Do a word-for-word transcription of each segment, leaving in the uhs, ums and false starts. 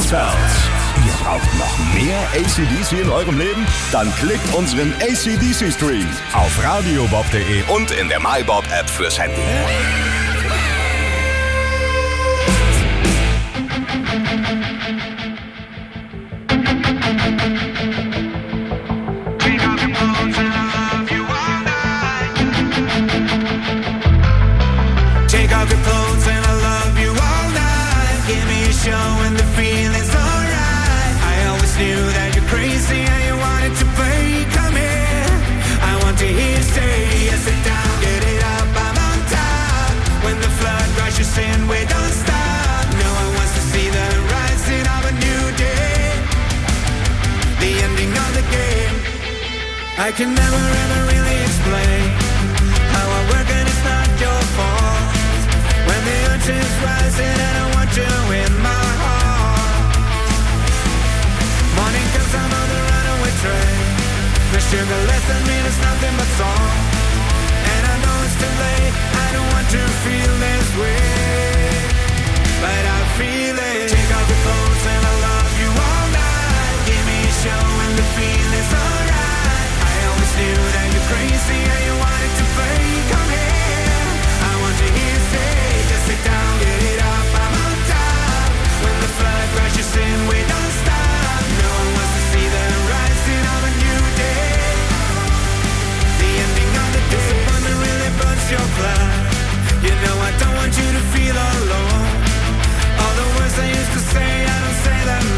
Gospels. Ihr braucht noch mehr A C D C in eurem Leben? Dann klickt unseren A C D C-Stream auf radiobob punkt de und in der MyBob-App fürs Handy. I can never ever really explain how I work and it's not your fault. When the urge is rising and I want you in my heart. Morning comes, I'm on the runaway train. The sugar less than me is nothing but salt. And I know it's too late, I don't want to feel this way, but I feel it. Take off your clothes and I love you all night. Give me a show and the feeling's alright. Knew that you're crazy and you wanted to play. Come here, I want to hear you say, just sit down, get it up, I'm on top. When the flood rushes in, we don't stop. No one wants to see the rising of a new day. The ending of the disappointment really burns your blood. You know I don't want you to feel alone. All the words I used to say, I don't say them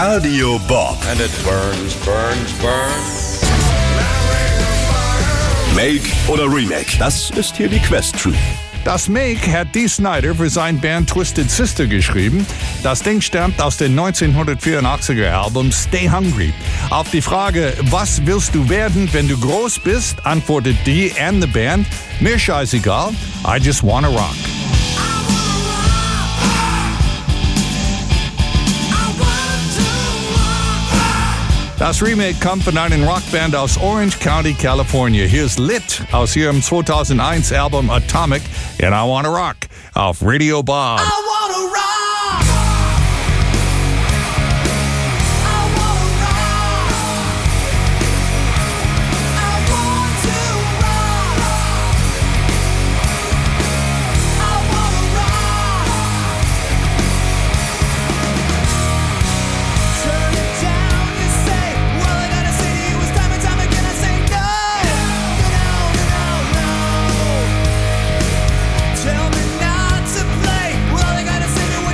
Radio Bob. And it burns, burns, burns. Make oder Remake? Das ist hier die Question. Das Make hat Dee Snider für sein Band Twisted Sister geschrieben. Das Ding stammt aus dem neunzehnhundertvierundachtziger Album Stay Hungry. Auf die Frage, was willst du werden, wenn du groß bist, antwortet Dee and the Band, mir scheißegal, I just wanna rock. Das Remake kommt von einer Rockband aus Orange County, California. Hier ist Lit aus ihrem zweitausendeins Album Atomic and I Wanna Rock auf Radio Bob. I wanna rock. Tell me not to play. Well, I gotta say the way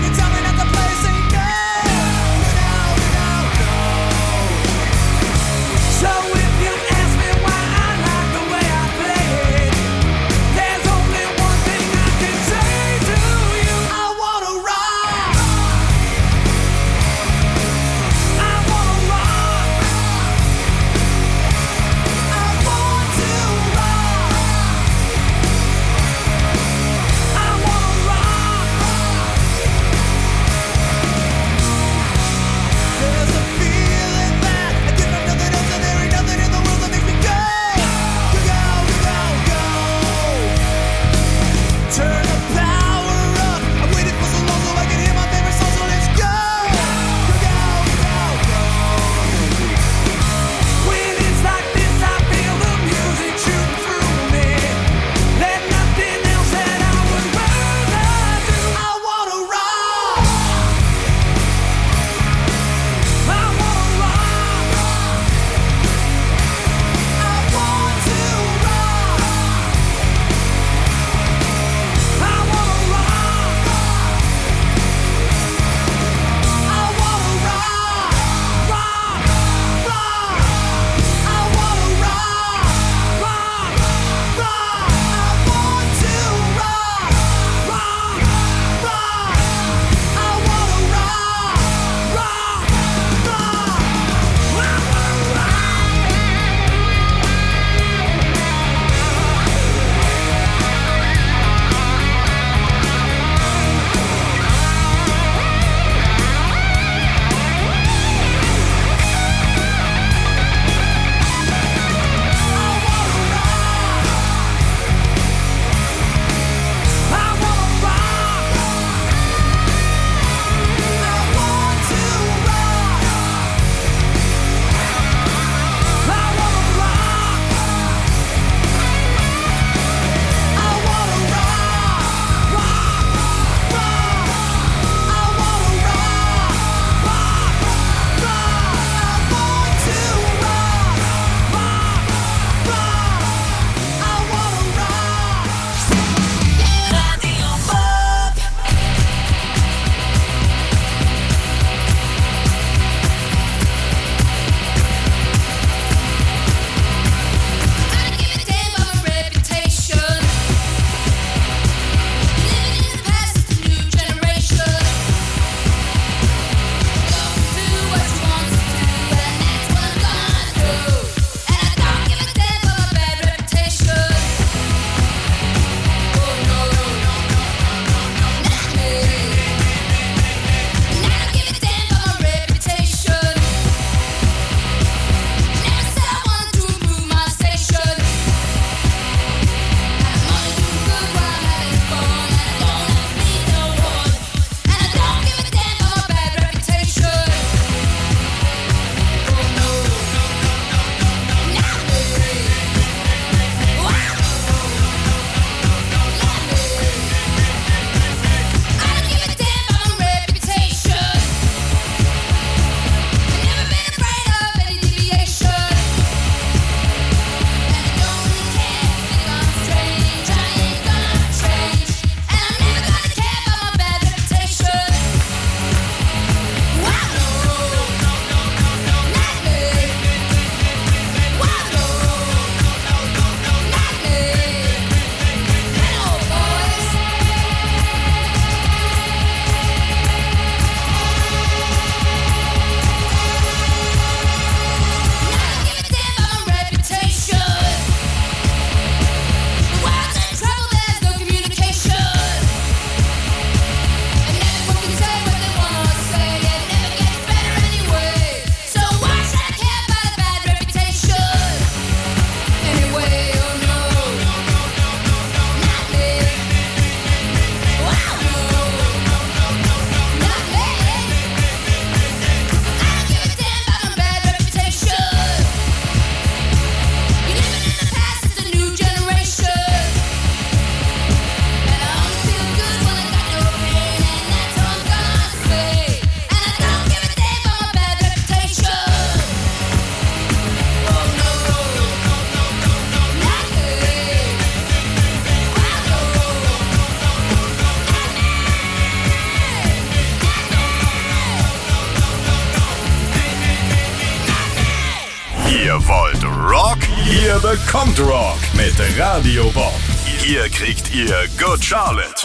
wollt Rock? Ihr bekommt Rock mit Radio Bob. Hier kriegt ihr Good Charlotte.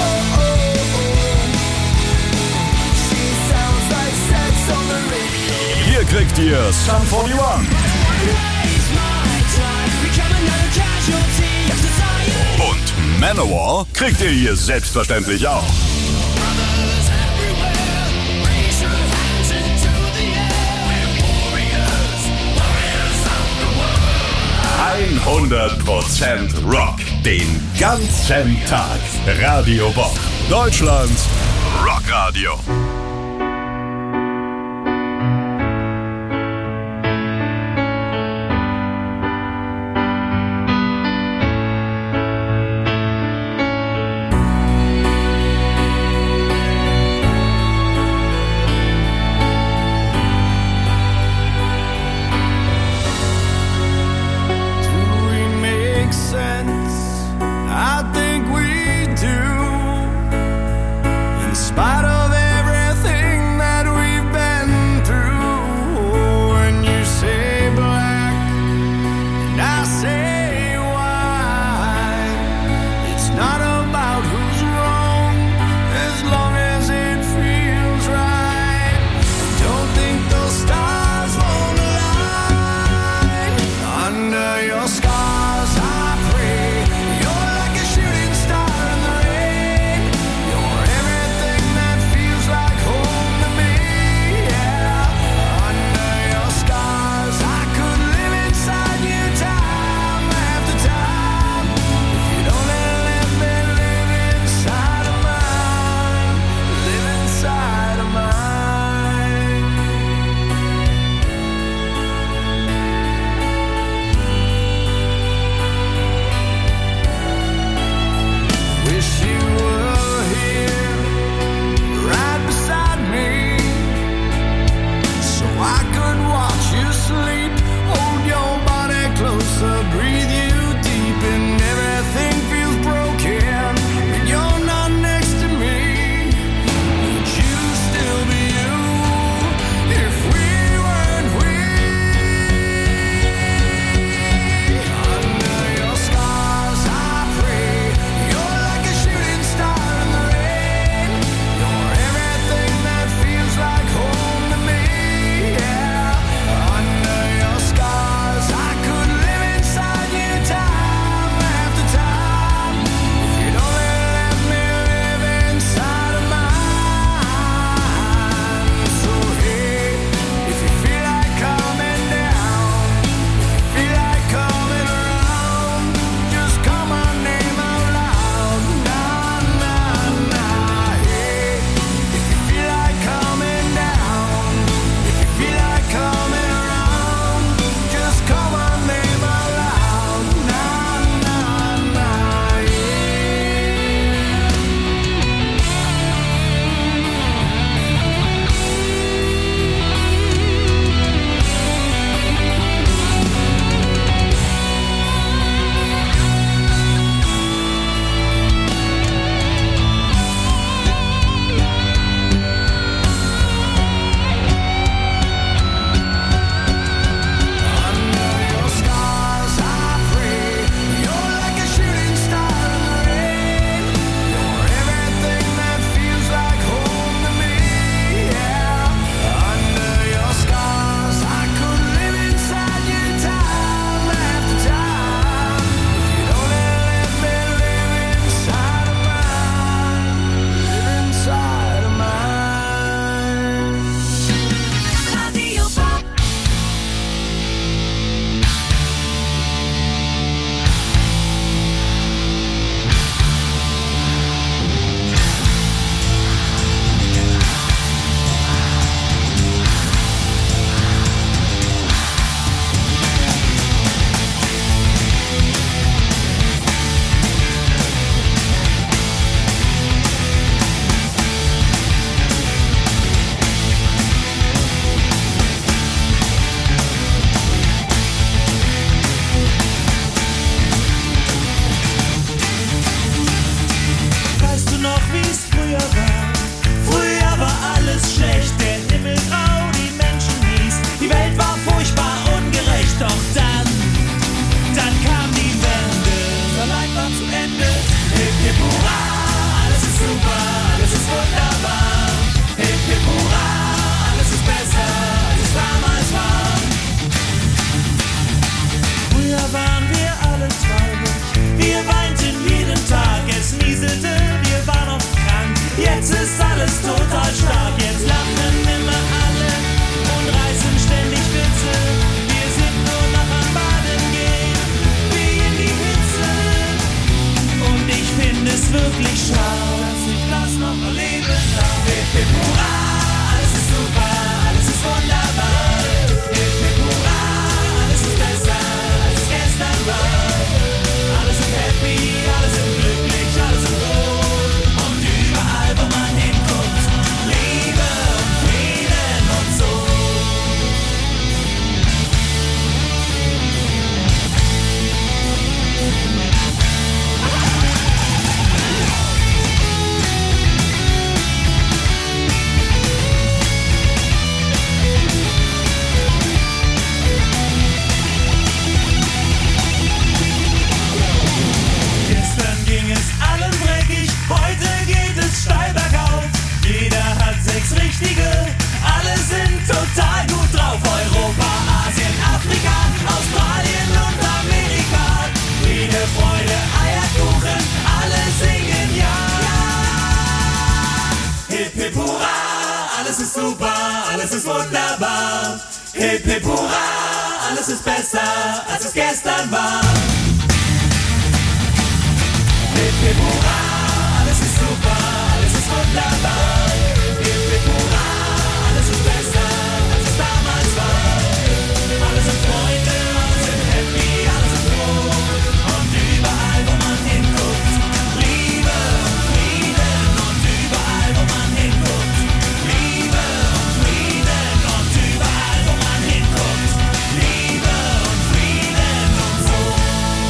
Hier kriegt ihr Sum forty-one. Und Manowar kriegt ihr hier selbstverständlich auch. hundert Prozent Rock. Den ganzen Tag. Radio Bob. Deutschlands Rockradio. Spite of every super, alles ist wunderbar. Hip hip hurra, alles ist besser, als es damals war. Früher waren wir alle traurig, wir weinten jeden Tag, es nieselte, wir waren oft krank. Jetzt ist alles total stark, jetzt lachen immer alle und reißen ständig Witze. Wir sind nur noch am Baden gehen, wie in die Hitze. Und ich finde es wirklich schade, dass ich das noch erleben darf. Hip hip hurra, alles ist super, alles ist wunderbar. Hip hip hurra, alles ist besser, als es gestern war. Alle sind happy, alle sind glücklich, alle sind froh. Und überall, wo man hinguckt, Liebe und Frieden und so. Gestern ging es allen dreckig, heute geht es steil bergauf. Jeder hat sechs Richtige, alle sind total gut drauf. Europa, Asien, Afrika, Australien und Amerika. Friede, Freude, Eierkuchen, alle singen ja. Hip hip hurra, alles ist super, alles ist wunderbar. Hip hip hurra, alles ist besser, als es gestern war. Hip hip hurra, alles ist super, alles ist wunderbar. Hip hip hurra, alles ist besser, als es damals war. Alle sind Freunde, alle sind happy, alle sind froh. Und überall, wo man hinguckt, Liebe und Frieden. Und überall, wo man hinguckt, Liebe und Frieden. Und überall, wo man hinguckt, Liebe und Frieden und so.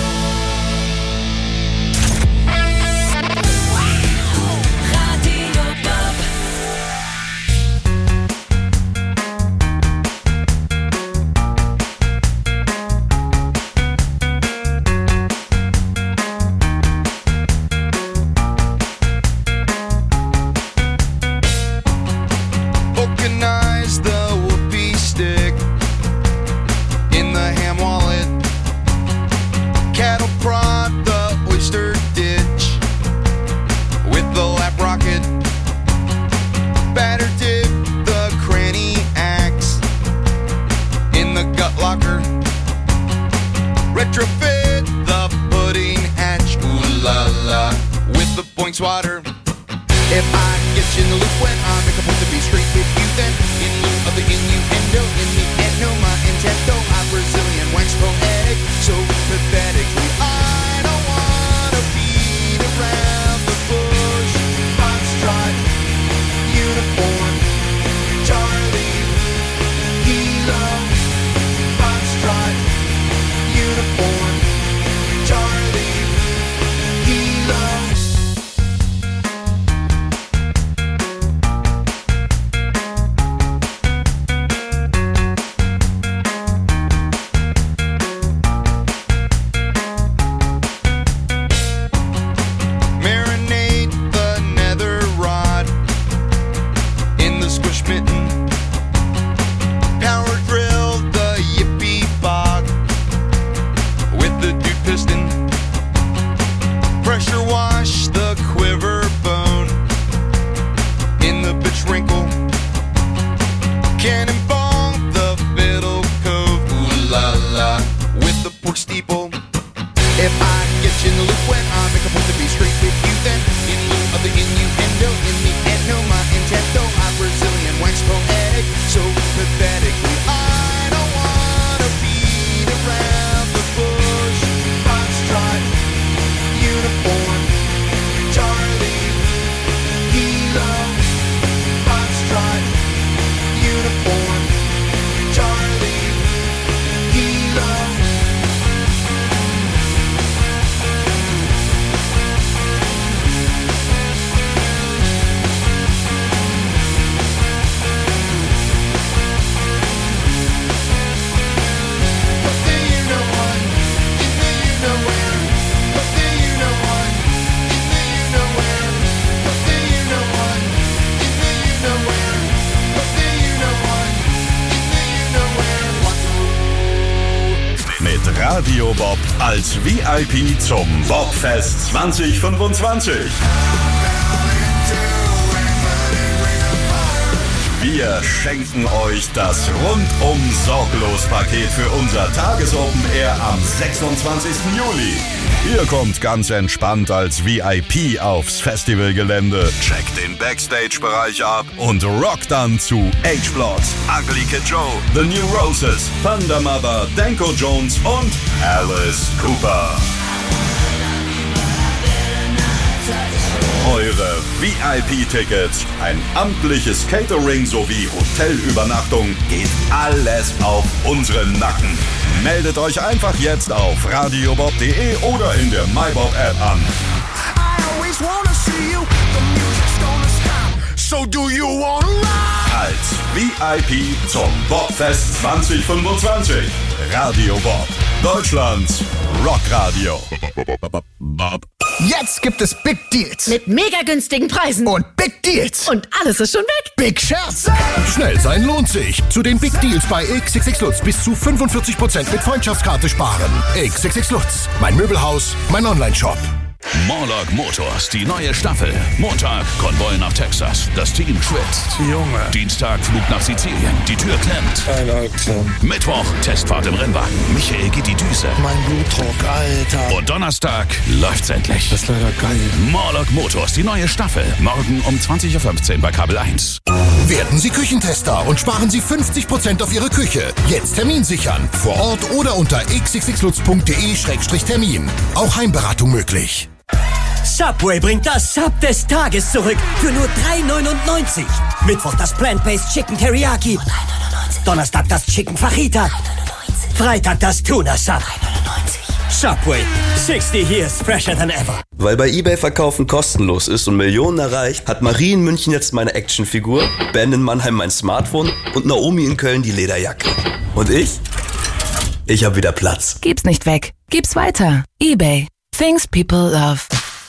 Radio Bob als V I P zum Bobfest zwanzig fünfundzwanzig. Wir schenken euch das rundum sorglos Paket für unser Tagesopen Air am sechsundzwanzigsten Juli. Ihr kommt ganz entspannt als V I P aufs Festivalgelände, checkt den Backstage-Bereich ab und rockt dann zu H-Blocks, Ugly Kid Joe, The New Roses, Thunder Mother, Danko Jones und Alice Cooper. Eure V I P-Tickets, ein amtliches Catering sowie Hotelübernachtung geht alles auf unseren Nacken. Meldet euch einfach jetzt auf radiobob punkt de oder in der MyBob-App an. So do you wanna ride? Als V I P zum Bobfest zwanzig fünfundzwanzig. Radio Bob, Deutschlands Rockradio. Jetzt gibt es Big Deals. Mit mega günstigen Preisen. Und Big Deals. Und alles ist schon weg. Big Scherz. Schnell sein lohnt sich. Zu den Big Deals bei X X X Lutz bis zu fünfundvierzig Prozent mit Freundschaftskarte sparen. X X X Lutz. Mein Möbelhaus, mein Online-Shop. Morlock Motors, die neue Staffel. Montag, Konvoi nach Texas. Das Team schwitzt. Junge. Dienstag, Flug nach Sizilien. Die Tür klemmt. Keine Aktion. Mittwoch, Testfahrt im Rennwagen. Michael geht die Düse. Mein Blutdruck, Alter. Und Donnerstag läuft's endlich. Das ist leider geil. Morlock Motors, die neue Staffel. Morgen um zwanzig Uhr fünfzehn bei Kabel eins. Werden Sie Küchentester und sparen Sie fünfzig Prozent auf Ihre Küche. Jetzt Termin sichern. Vor Ort oder unter x x x lutz punkt de Schrägstrich Termin. Auch Heimberatung möglich. Subway bringt das Sub des Tages zurück für nur drei neunundneunzig. Mittwoch das Plant-Based Chicken Teriyaki. drei neunundneunzig. Donnerstag das Chicken Fajita. neunundneunzig. Freitag das Tuna Sub. drei neunundneunzig. Subway. sixty years fresher than ever. Weil bei eBay Verkaufen kostenlos ist und Millionen erreicht, hat Marie in München jetzt meine Actionfigur, Ben in Mannheim mein Smartphone und Naomi in Köln die Lederjacke. Und ich? Ich hab wieder Platz. Gib's nicht weg. Gib's weiter. eBay. Things people love.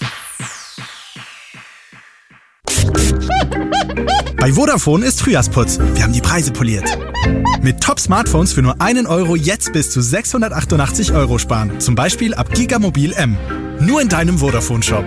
Bei Vodafone ist Frühjahrsputz. Wir haben die Preise poliert. Mit Top-Smartphones für nur einen Euro jetzt bis zu sechshundertachtundachtzig Euro sparen. Zum Beispiel ab Gigamobil M. Nur in deinem Vodafone-Shop.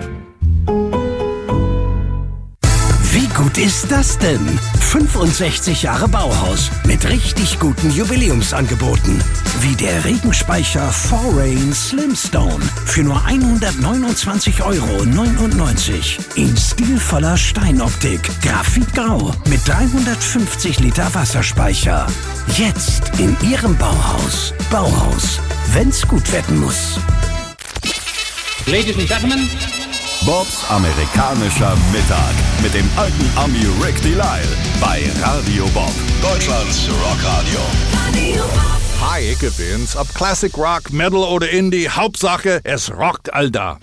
Wie gut ist das denn? fünfundsechzig Jahre Bauhaus mit richtig guten Jubiläumsangeboten. Wie der Regenspeicher Forain Slimstone für nur hundertneunundzwanzig Euro neunundneunzig. In stilvoller Steinoptik, Graphitgrau mit dreihundertfünfzig Liter Wasserspeicher. Jetzt in Ihrem Bauhaus. Bauhaus, wenn's gut werden muss. Ladies and Gentlemen, Bobs amerikanischer Mittag mit dem alten Ami Rick Delisle bei Radio Bob, Deutschlands Rockradio. Hi, ich bin's. Ob Classic Rock, Metal oder Indie, Hauptsache, es rockt all da.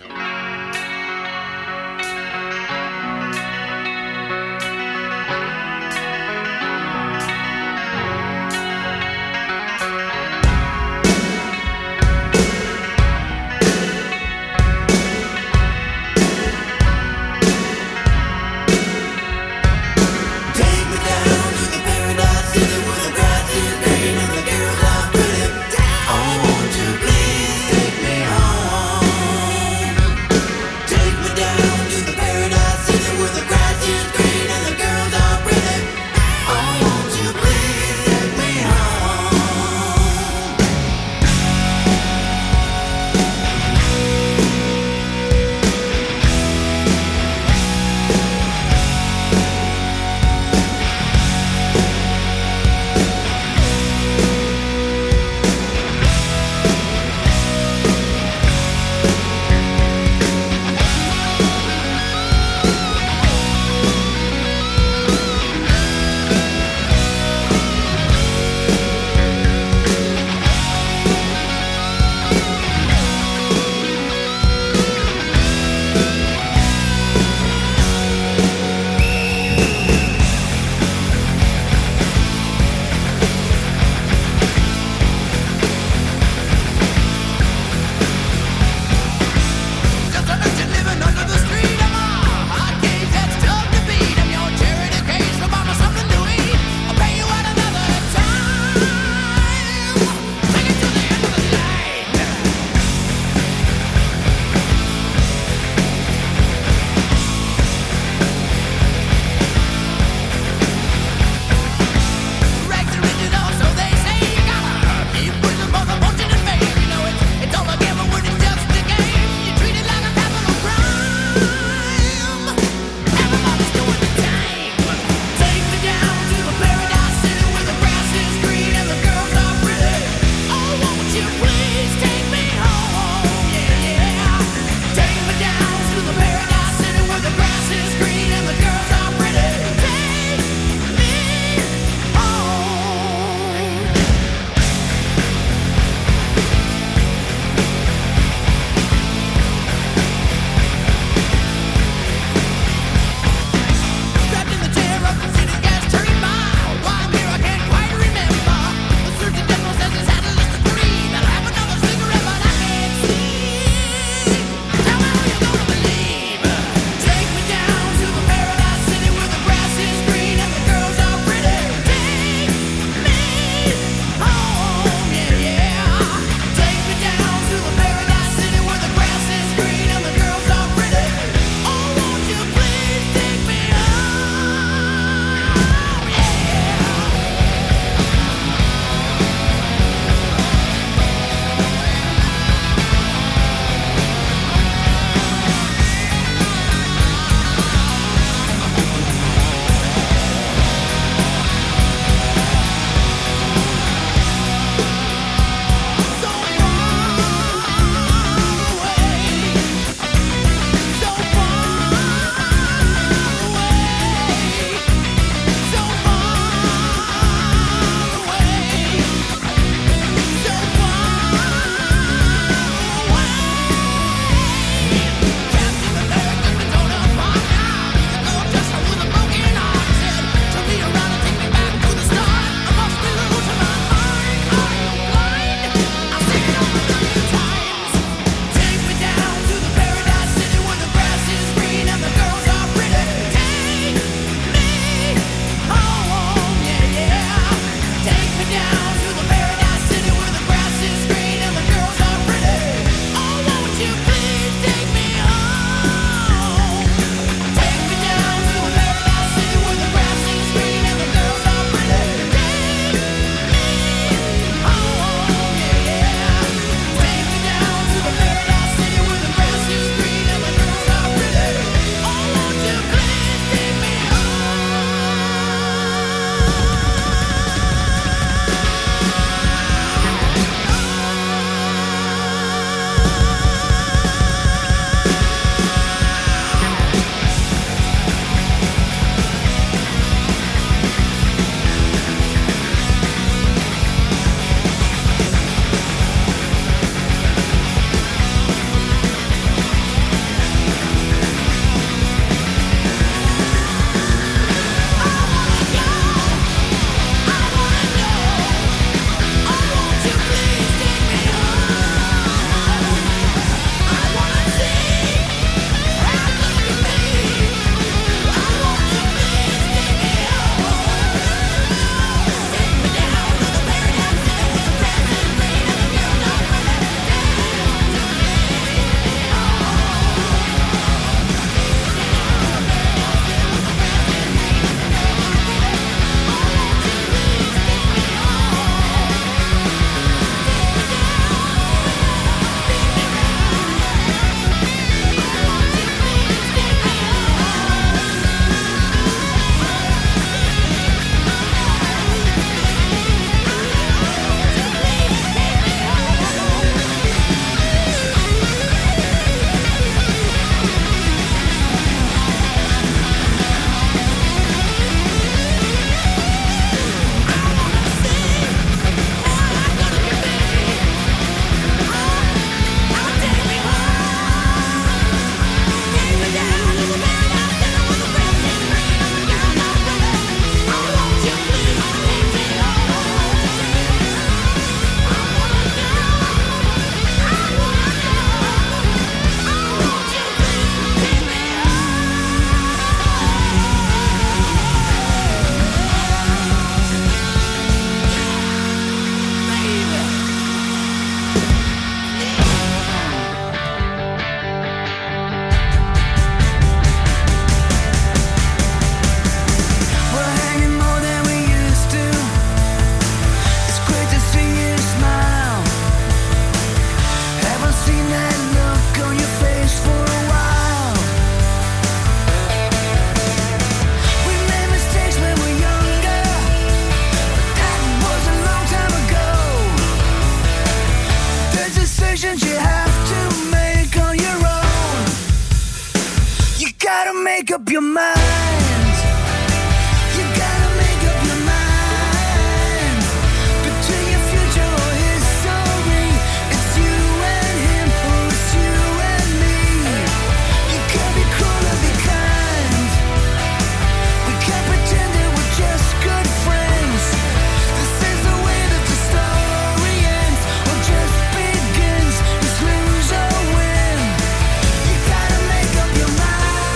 your mind. You gotta make up your mind. Between your future or history, it's you and him or it's you and me. You can't be cruel or be kind. We can't pretend that we're just good friends. This is the way that the story ends or just begins. It's lose or win. You gotta make up your mind.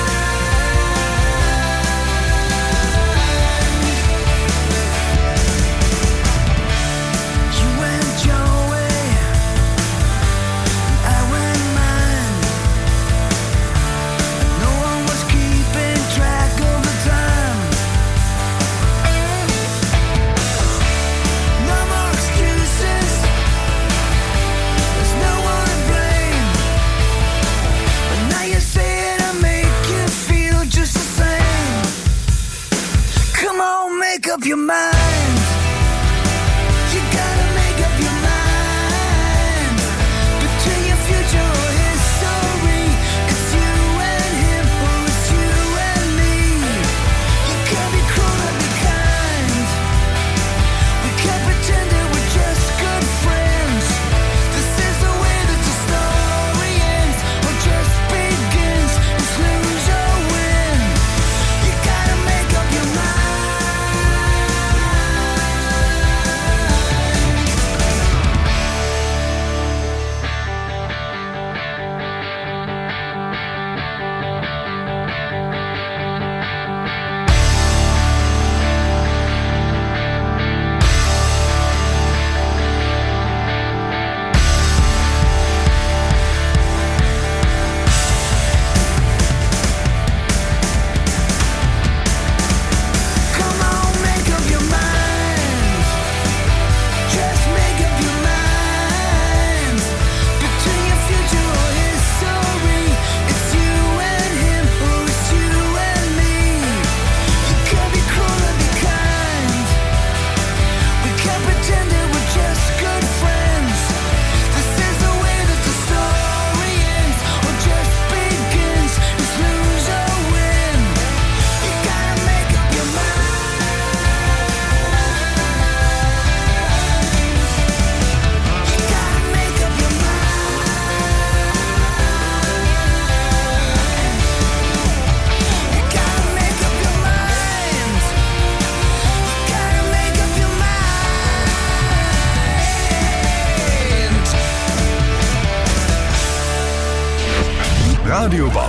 You went your way, I went mine. No one was keeping track of the time. No more excuses. There's no one to blame. But now you say it and make you feel just the same. Come on, make up your mind. You gotta make up your mind. Between your future or history, it's you and him or it's you and me. You can't be cruel or be kind. We can't pretend that we're just good friends. This is the way that the story ends or just begins. It's lose or win. You gotta make up your mind. Come on, make up your mind. Just make up your mind. Between your future or history, it's you and him or it's you and me. You can't be cruel or be kind. We can't pretend that we're just good friends. This is the way that the story ends or just begins. It's lose or win. You gotta make up your mind. You gotta make up your mind. You gotta make up your mind. You gotta make up your mind. Radio Bob.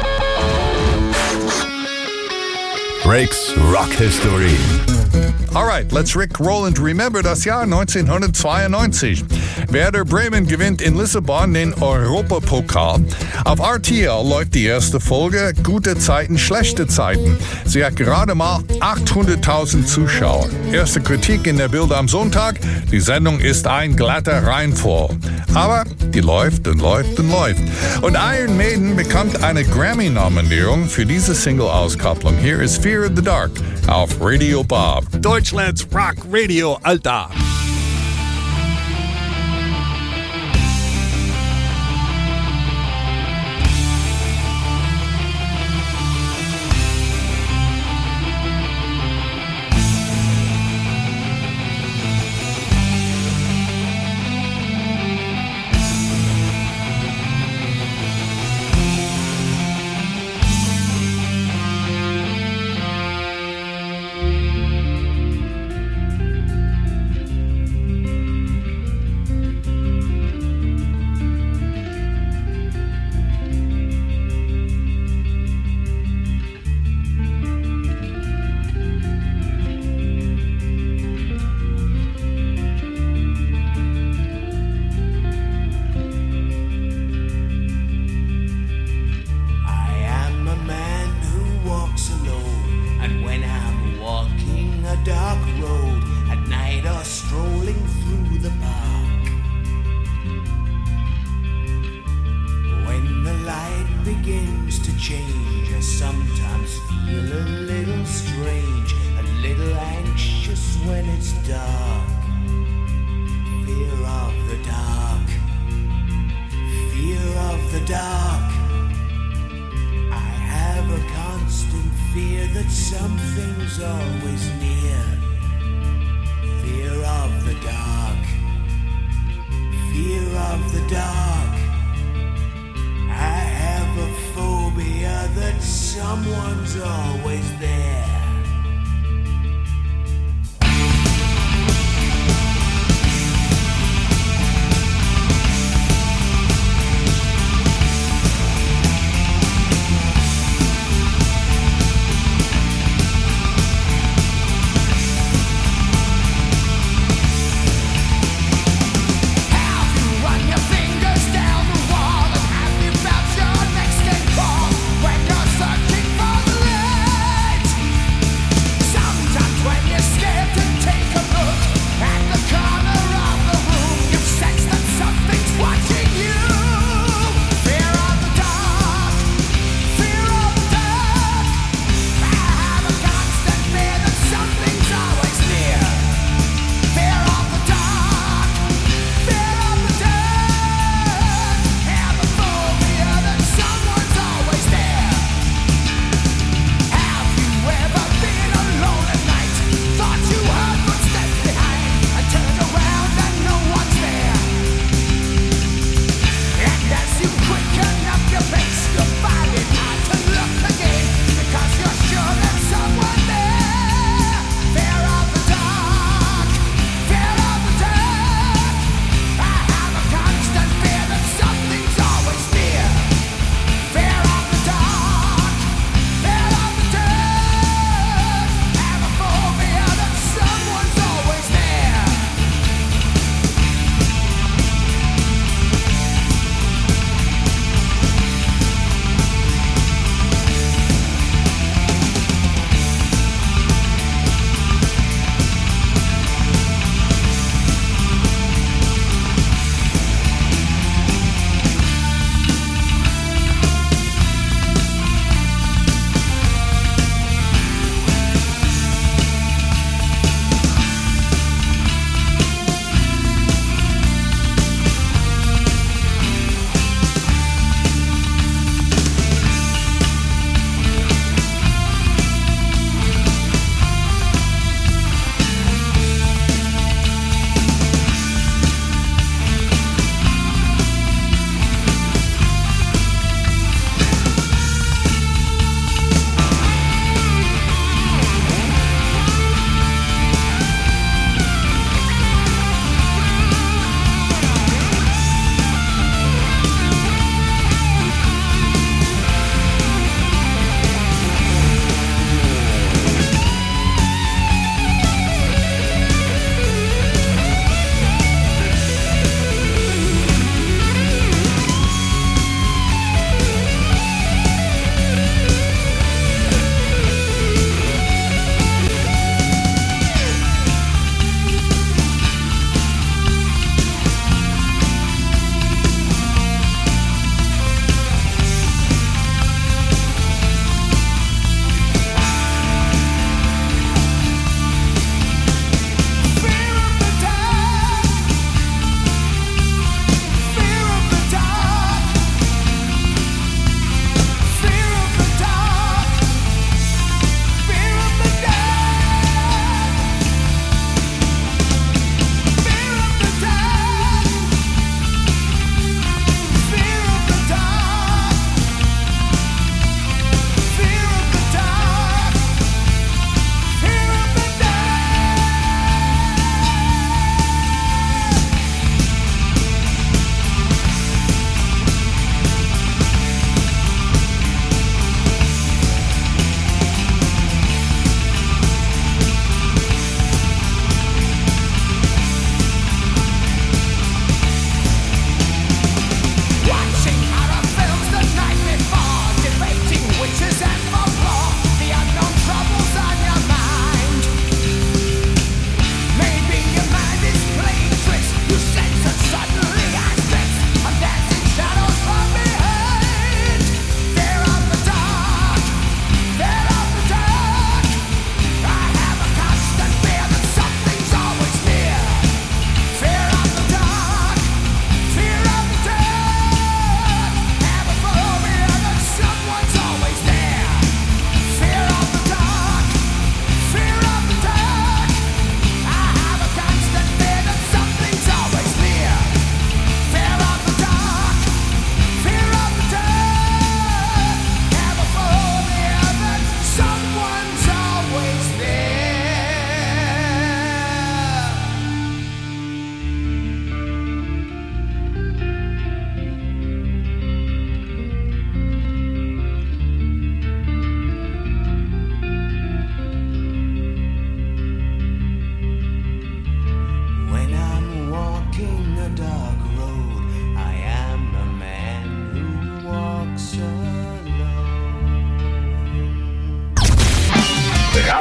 Breaks Rock History. Alright, let's Rick Roll and remember das Jahr neunzehnhundertzweiundneunzig. Werder Bremen gewinnt in Lissabon den Europapokal. Auf R T L läuft die erste Folge Gute Zeiten, schlechte Zeiten. Sie hat gerade mal achthunderttausend Zuschauer. Erste Kritik in der Bild am Sonntag, die Sendung ist ein glatter Reinfall. Aber die läuft und läuft und läuft. Und Iron Maiden bekommt eine Grammy-Nominierung für diese Single-Auskopplung. Here is Fear of the Dark auf Radio Bob. Deutschlands Rock Radio, Alter. change. I sometimes feel a little strange, a little anxious when it's dark. Fear of the dark, fear of the dark. I have a constant that something's always near. Fear of the dark. Fear of the dark. I have a phobia that someone's always there. When you're searching for the light,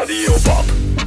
Radio Bob.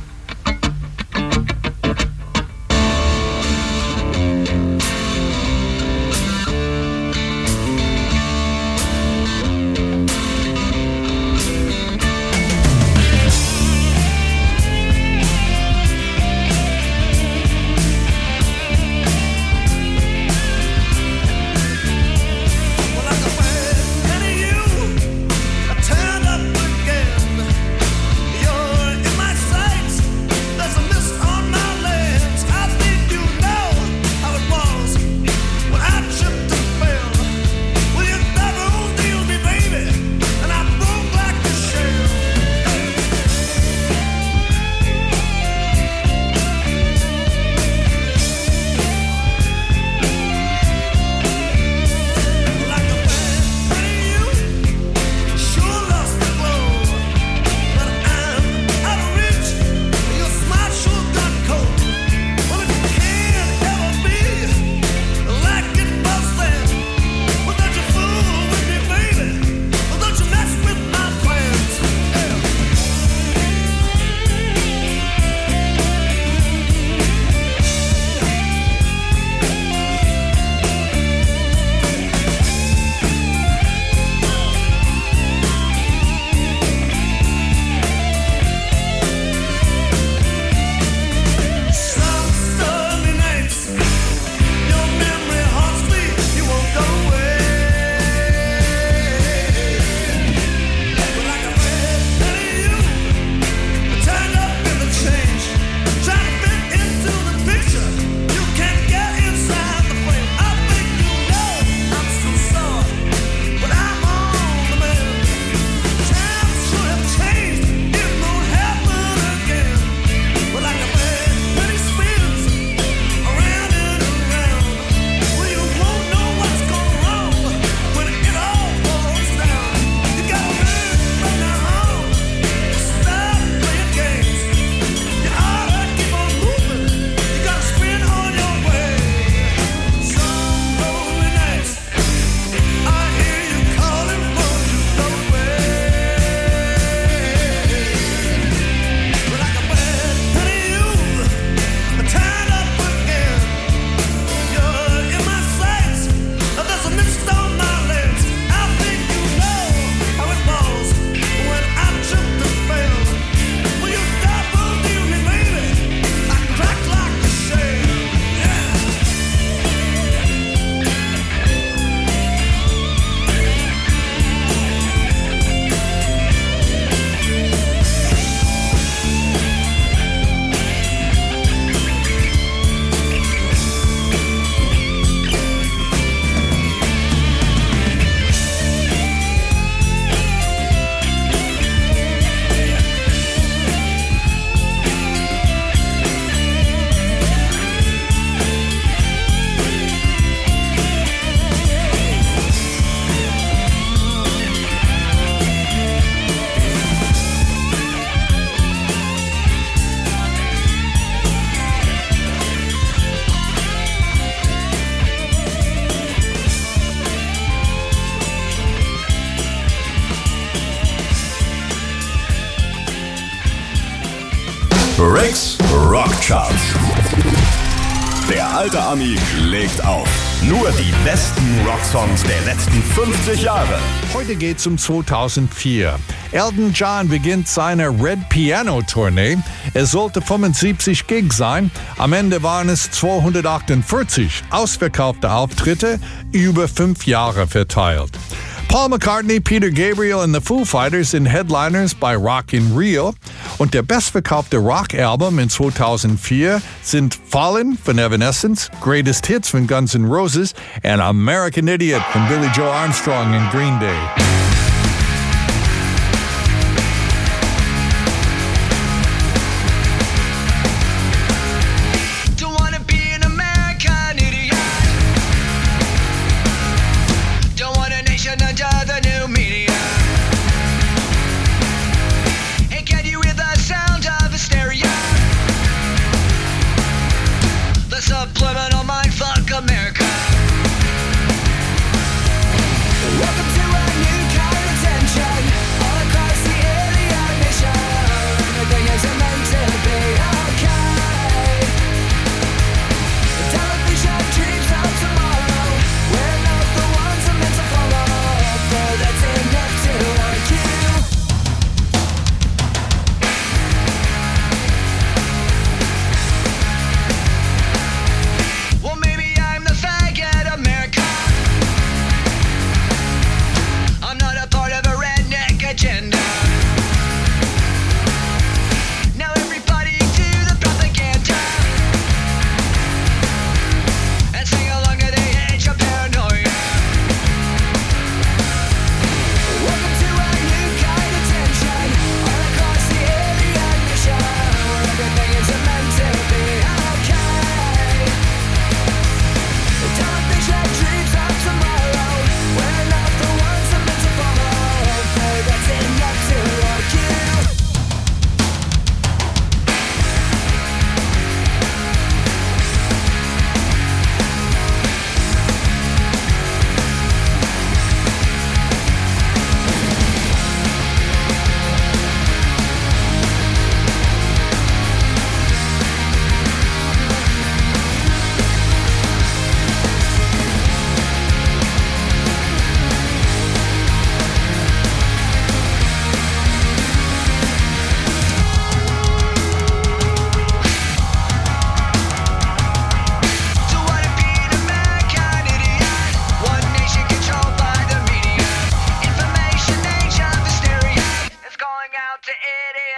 Rick's Rockcharts. Der alte Ami legt auf. Nur die besten Rocksongs der letzten fünfzig Jahre. Heute geht's um zweitausendvier. Elton John beginnt seine Red Piano Tournee. Es sollte fünfundsiebzig Gigs sein. Am Ende waren es zweihundertachtundvierzig ausverkaufte Auftritte über fünf Jahre verteilt. Paul McCartney, Peter Gabriel und the Foo Fighters sind Headliners bei Rock in Rio. Und der bestverkaufte Rock-Album in zweitausendvier sind Fallen von Evanescence, Greatest Hits von Guns N' Roses und American Idiot von Billy Joe Armstrong und Green Day. Subliminal mindfuck America. Welcome to a new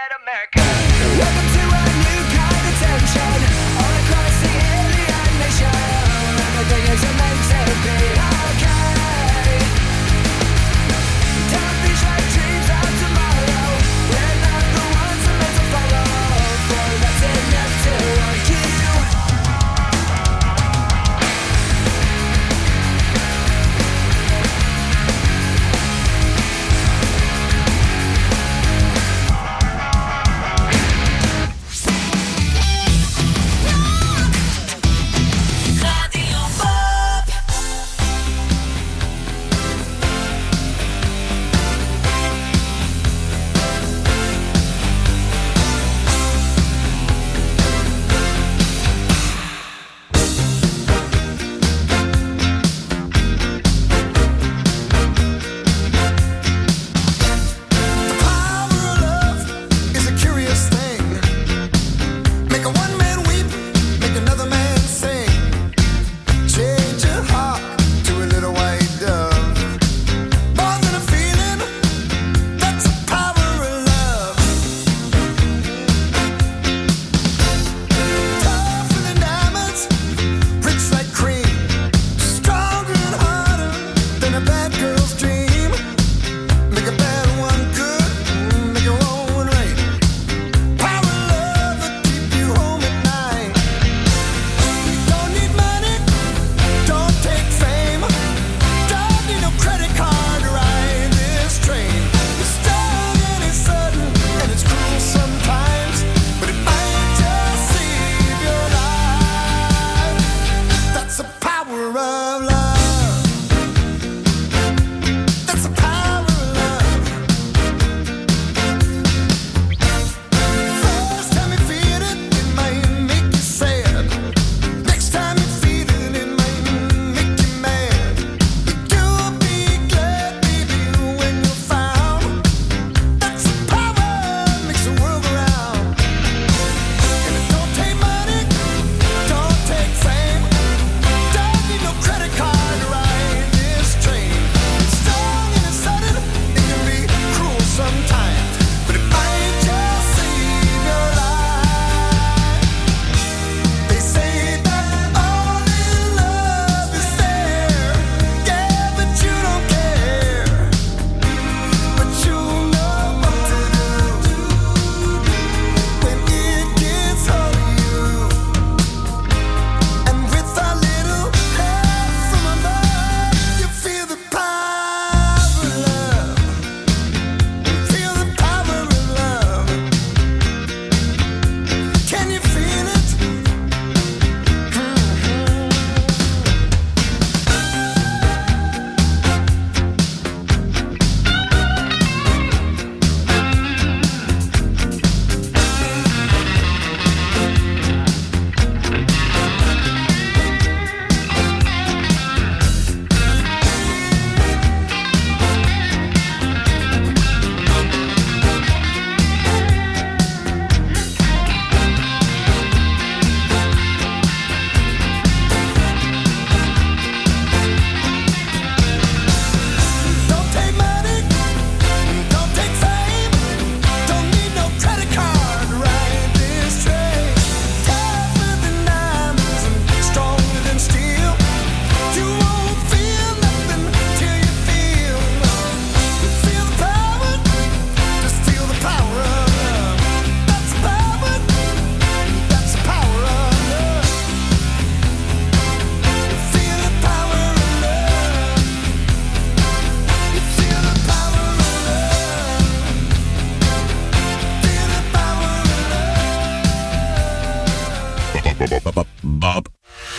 Bob.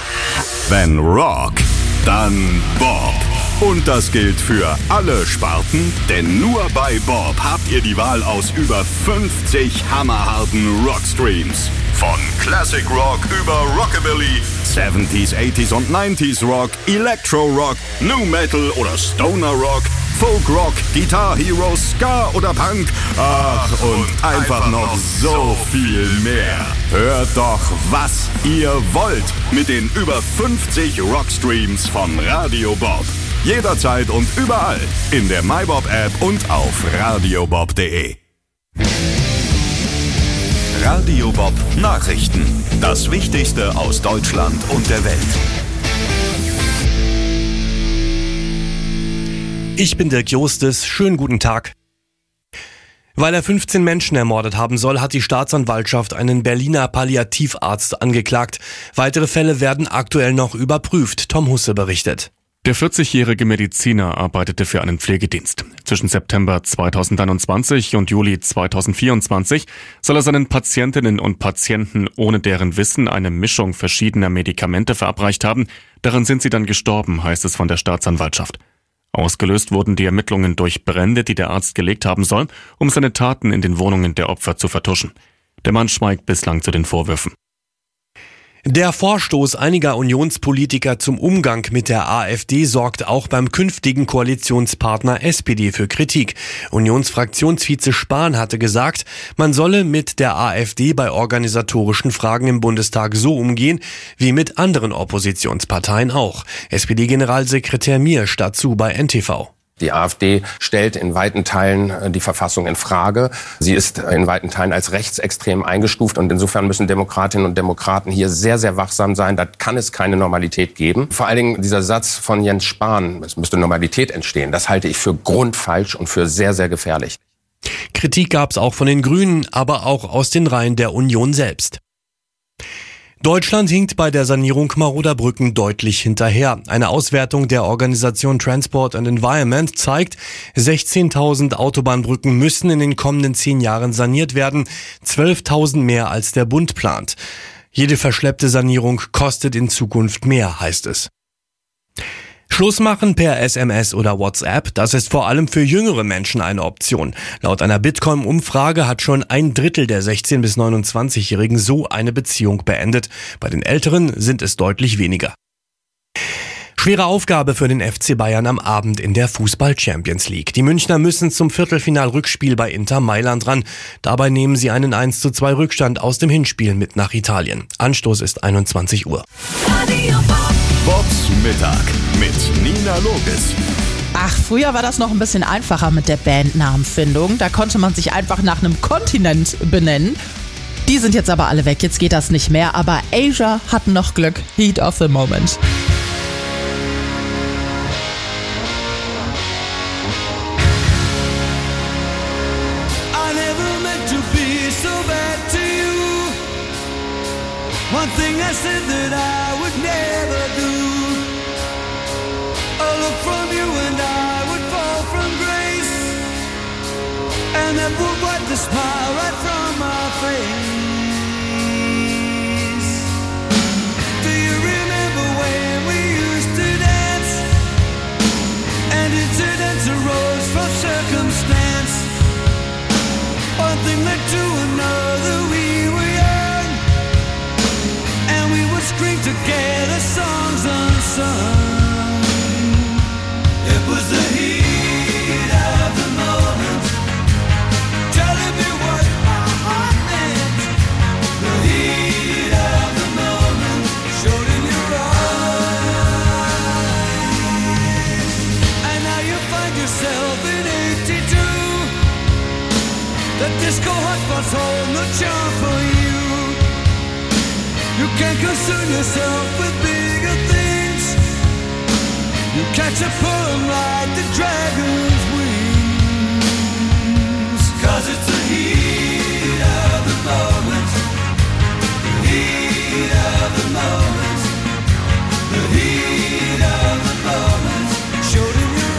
Wenn Rock, dann Bob. Und das gilt für alle Sparten, denn nur bei Bob habt ihr die Wahl aus über fünfzig hammerharten Rockstreams. Von Classic Rock über Rockabilly, siebziger, achtziger und neunziger Rock, Electro Rock, New Metal oder Stoner Rock, Folk Rock, Guitar Hero, Ska oder Punk. Ach, und einfach noch so viel mehr. Hört doch, was ihr wollt mit den über fünfzig Rockstreams von Radio Bob. Jederzeit und überall in der MyBob-App und auf radiobob punkt de. Radio Bob Nachrichten. Das Wichtigste aus Deutschland und der Welt. Ich bin Dirk Jostes. Schönen guten Tag. Weil er fünfzehn Menschen ermordet haben soll, hat die Staatsanwaltschaft einen Berliner Palliativarzt angeklagt. Weitere Fälle werden aktuell noch überprüft. Tom Husse berichtet. Der vierzigjährige Mediziner arbeitete für einen Pflegedienst. Zwischen September zweitausendeinundzwanzig und Juli zweitausendvierundzwanzig soll er seinen Patientinnen und Patienten ohne deren Wissen eine Mischung verschiedener Medikamente verabreicht haben. Daran sind sie dann gestorben, heißt es von der Staatsanwaltschaft. Ausgelöst wurden die Ermittlungen durch Brände, die der Arzt gelegt haben soll, um seine Taten in den Wohnungen der Opfer zu vertuschen. Der Mann schweigt bislang zu den Vorwürfen. Der Vorstoß einiger Unionspolitiker zum Umgang mit der AfD sorgt auch beim künftigen Koalitionspartner S P D für Kritik. Unionsfraktionsvize Spahn hatte gesagt, man solle mit der AfD bei organisatorischen Fragen im Bundestag so umgehen, wie mit anderen Oppositionsparteien auch. S P D-Generalsekretär Miersch dazu bei N T V. Die AfD stellt in weiten Teilen die Verfassung in Frage. Sie ist in weiten Teilen als rechtsextrem eingestuft und insofern müssen Demokratinnen und Demokraten hier sehr, sehr wachsam sein. Da kann es keine Normalität geben. Vor allen Dingen dieser Satz von Jens Spahn, es müsste Normalität entstehen, das halte ich für grundfalsch und für sehr, sehr gefährlich. Kritik gab es auch von den Grünen, aber auch aus den Reihen der Union selbst. Deutschland hinkt bei der Sanierung maroder Brücken deutlich hinterher. Eine Auswertung der Organisation Transport and Environment zeigt, sechzehntausend Autobahnbrücken müssen in den kommenden zehn Jahren saniert werden, zwölftausend mehr als der Bund plant. Jede verschleppte Sanierung kostet in Zukunft mehr, heißt es. Schluss machen per S M S oder WhatsApp, das ist vor allem für jüngere Menschen eine Option. Laut einer Bitkom-Umfrage hat schon ein Drittel der sechzehn- bis neunundzwanzigjährigen so eine Beziehung beendet. Bei den Älteren sind es deutlich weniger. Schwere Aufgabe für den F C Bayern am Abend in der Fußball-Champions League. Die Münchner müssen zum Viertelfinal-Rückspiel bei Inter Mailand ran. Dabei nehmen sie einen eins zu zwei Rückstand aus dem Hinspiel mit nach Italien. Anstoß ist einundzwanzig Uhr. Bobs Mittag mit Nina Loges. Ach, früher war das noch ein bisschen einfacher mit der Bandnamenfindung. Da konnte man sich einfach nach einem Kontinent benennen. Die sind jetzt aber alle weg, jetzt geht das nicht mehr. Aber Asia hat noch Glück. Heat of the Moment. One thing I said that I would never do. A look from you and I would fall from grace, and that would wipe the smile right from my face. Do you remember when we used to dance, and incidents arose from circumstance? One thing led to another, we were young, and we would scream together songs unsung. It was the heat of the moment, telling me what my heart meant. The heat of the moment showed in your eyes. And now you find yourself in eighty-two. The disco hotspots hold no charm for you. You can't concern yourself with bigger things. You catch a poem like the dragon's wings. Cause it's the heat of the moment. The heat of the moment. The heat of the moment showed in your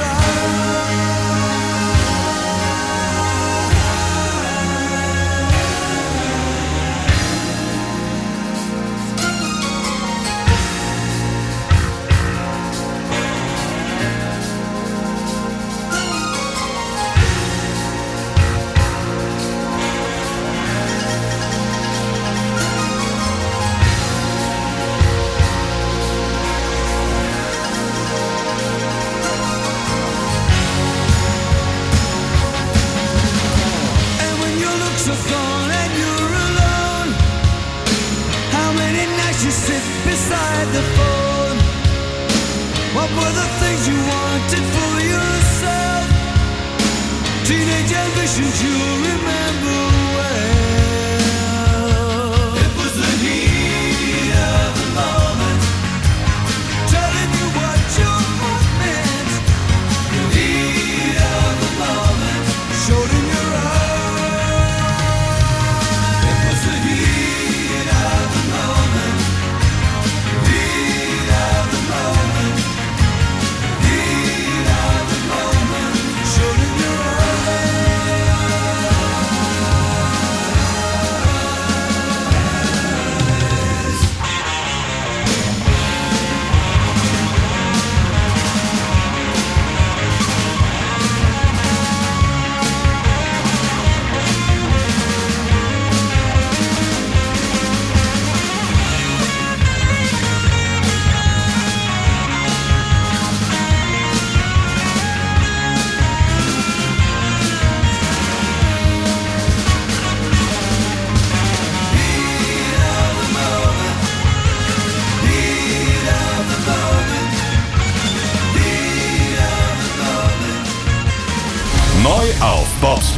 teenage ambitions you remember well.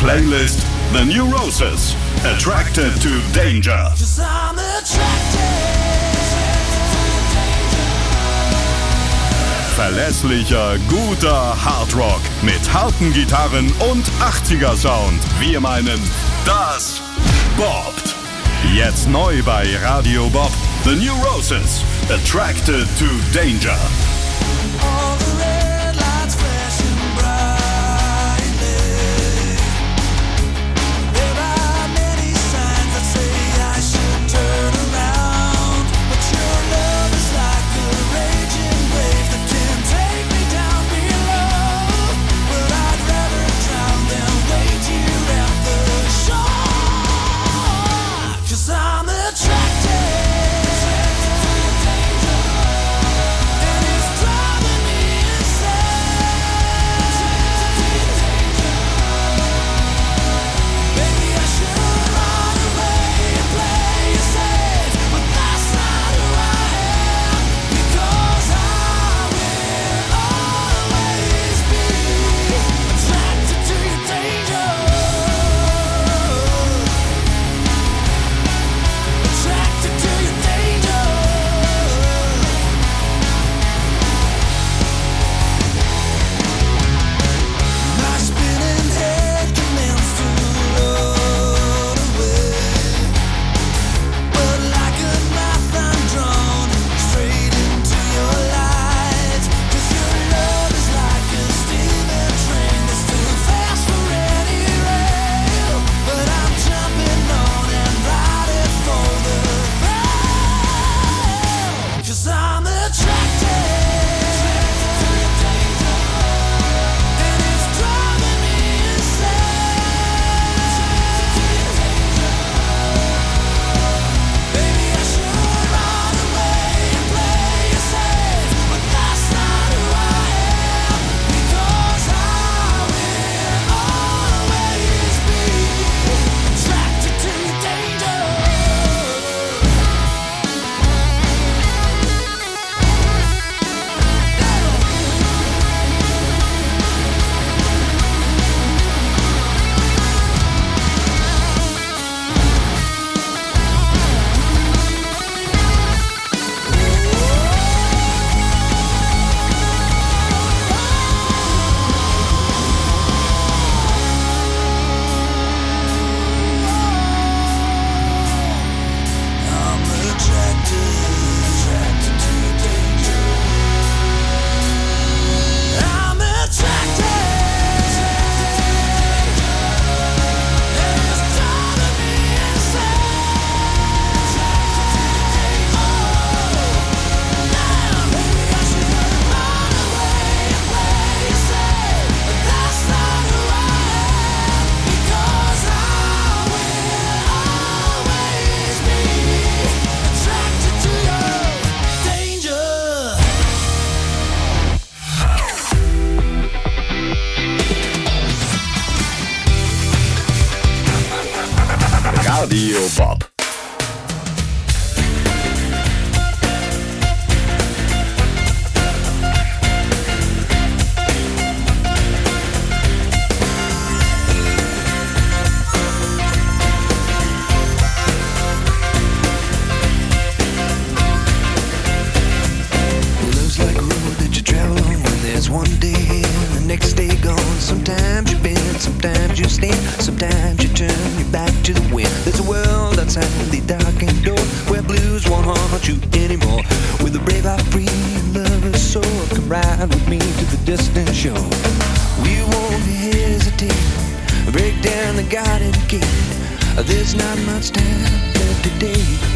Playlist The New Roses, Attracted to Danger. Verlässlicher, guter Hardrock mit harten Gitarren und achtziger Sound. Wir meinen, das boppt. Jetzt neu bei Radio Bob, The New Roses, Attracted to Danger. Radio Bob. Sometimes you turn your back to the wind. There's a world outside the darkened door where blues won't haunt you anymore. With a brave heart free and lover's soul, come ride with me to the distant shore. We won't hesitate, break down the garden gate. There's not much time left today.